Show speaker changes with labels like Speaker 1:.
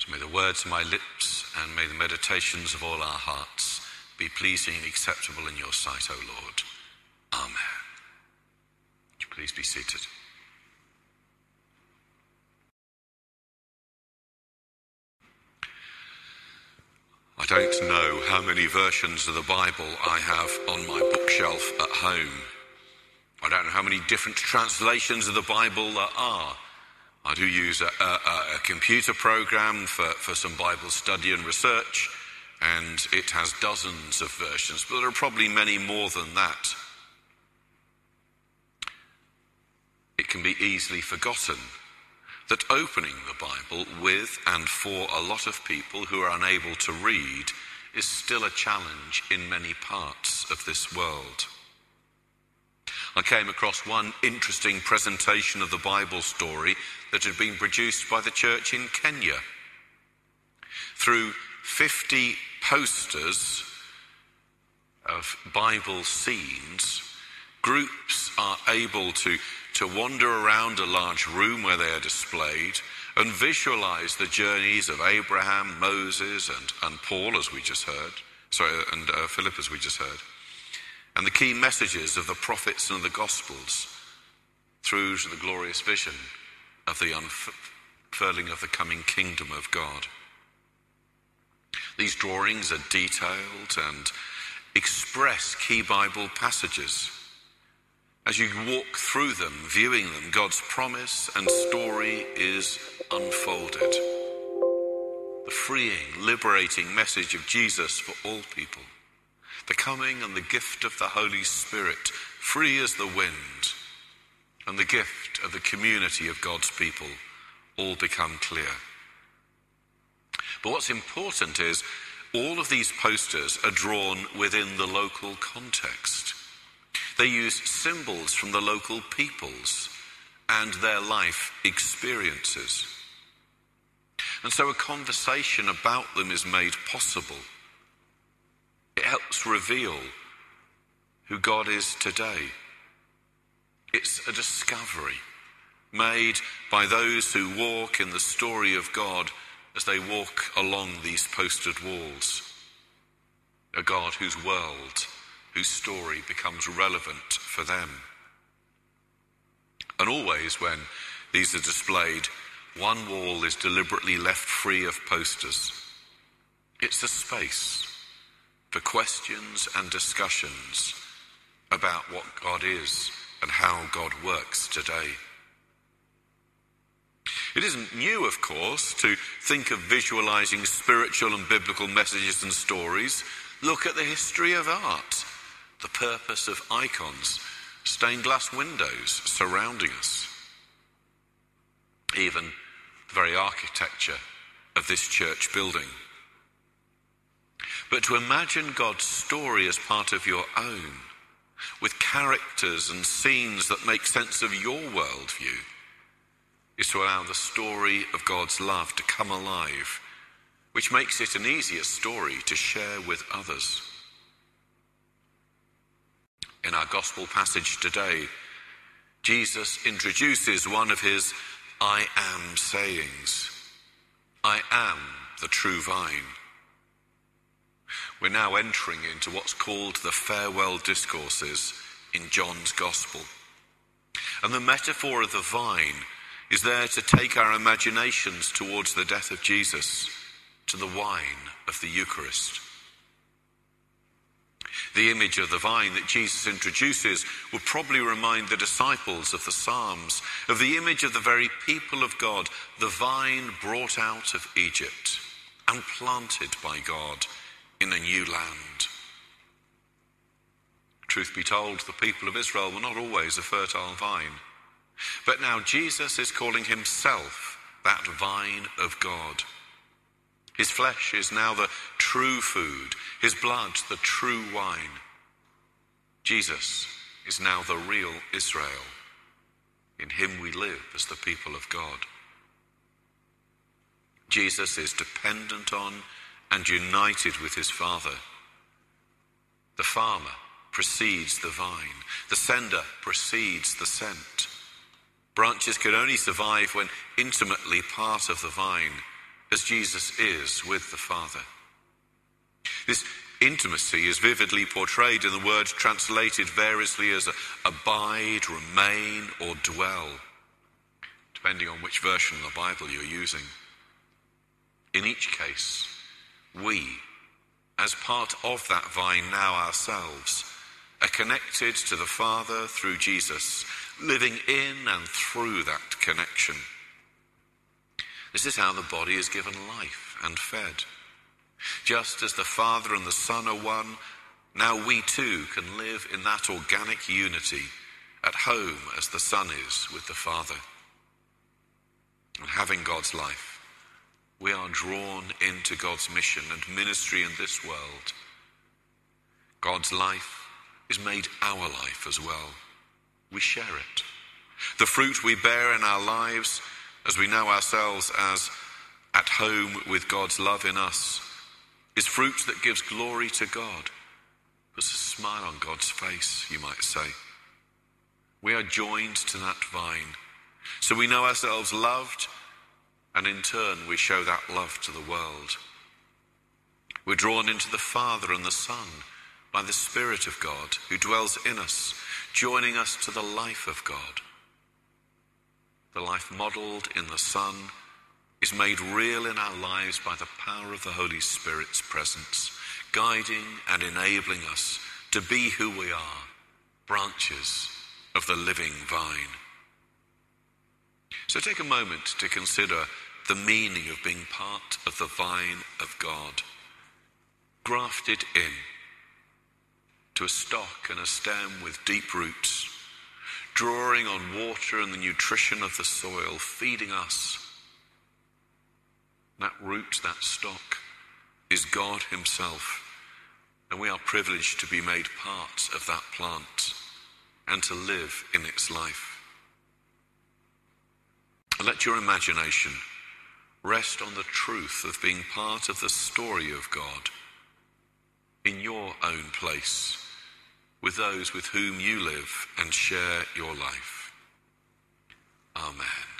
Speaker 1: So may the words of my lips and may the meditations of all our hearts be pleasing and acceptable in your sight, O Lord. Amen. Would you please be seated? I don't know how many versions of the Bible I have on my bookshelf at home. I don't know how many different translations of the Bible there are. I do use a computer program for some Bible study and research, and it has dozens of versions, but there are probably many more than that. It can be easily forgotten that opening the Bible with and for a lot of people who are unable to read is still a challenge in many parts of this world. I came across one interesting presentation of the Bible story that had been produced by the church in Kenya. Through 50 posters of Bible scenes, groups are able to wander around a large room where they are displayed and visualize the journeys of Abraham, Moses, and Paul, as we just heard, and Philip, as we just heard, and the key messages of the prophets and the Gospels through to the glorious vision of the unfurling of the coming kingdom of God. These drawings are detailed and express key Bible passages. As you walk through them, viewing them, God's promise and story is unfolded. The freeing, liberating message of Jesus for all people. The coming and the gift of the Holy Spirit, free as the wind, and the gift of the community of God's people all become clear. But what's important is all of these posters are drawn within the local context. They use symbols from the local peoples and their life experiences. And so a conversation about them is made possible. It helps reveal who God is today. It's a discovery made by those who walk in the story of God as they walk along these postered walls. A God whose world, whose story becomes relevant for them. And always when these are displayed, one wall is deliberately left free of posters. It's a space for questions and discussions about what God is and how God works today. It isn't new, of course, to think of visualizing spiritual and biblical messages and stories. Look at the history of art, the purpose of icons, stained glass windows surrounding us. Even the very architecture of this church building. But to imagine God's story as part of your own, with characters and scenes that make sense of your worldview, is to allow the story of God's love to come alive, which makes it an easier story to share with others. In our gospel passage today, Jesus introduces one of his I am sayings. I am the true vine. We're now entering into what's called the farewell discourses in John's Gospel. And the metaphor of the vine is there to take our imaginations towards the death of Jesus, to the wine of the Eucharist. The image of the vine that Jesus introduces would probably remind the disciples of the Psalms of the image of the very people of God, the vine brought out of Egypt and planted by God in a new land. Truth be told, the people of Israel were not always a fertile vine. But now Jesus is calling himself that vine of God. His flesh is now the true food, his blood the true wine. Jesus is now the real Israel. In him we live as the people of God. Jesus is dependent on and united with his Father. The farmer precedes the vine. The sender precedes the sent. Branches can only survive when intimately part of the vine, as Jesus is with the Father. This intimacy is vividly portrayed in the word translated variously as abide, remain, or dwell, depending on which version of the Bible you're using. In each case, we, as part of that vine now ourselves, are connected to the Father through Jesus, living in and through that connection. This is how the body is given life and fed. Just as the Father and the Son are one, now we too can live in that organic unity at home as the Son is with the Father. And having God's life, we are drawn into God's mission and ministry in this world. God's life is made our life as well. We share it. The fruit we bear in our lives, as we know ourselves as at home with God's love in us, is fruit that gives glory to God, puts a smile on God's face, you might say. We are joined to that vine, so we know ourselves loved, and in turn we show that love to the world. We're drawn into the Father and the Son by the Spirit of God who dwells in us, joining us to the life of God. The life modelled in the Son is made real in our lives by the power of the Holy Spirit's presence, guiding and enabling us to be who we are, branches of the living vine. So take a moment to consider the meaning of being part of the vine of God, grafted in to a stock and a stem with deep roots, drawing on water and the nutrition of the soil, feeding us. That root, that stock, is God himself, and we are privileged to be made part of that plant and to live in its life. Let your imagination rest on the truth of being part of the story of God in your own place, with those with whom you live and share your life. Amen.